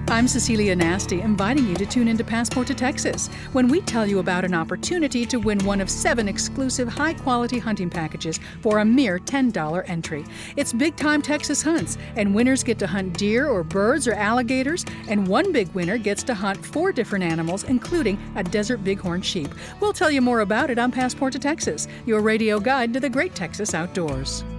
I'm Cecilia Nasty, inviting you to tune into Passport to Texas when we tell you about an opportunity to win one of 7 exclusive high-quality hunting packages for a mere $10 entry. It's big-time Texas hunts, and winners get to hunt deer or birds or alligators, and one big winner gets to hunt 4 different animals, including a desert bighorn sheep. We'll tell you more about it on Passport to Texas, your radio guide to the great Texas outdoors.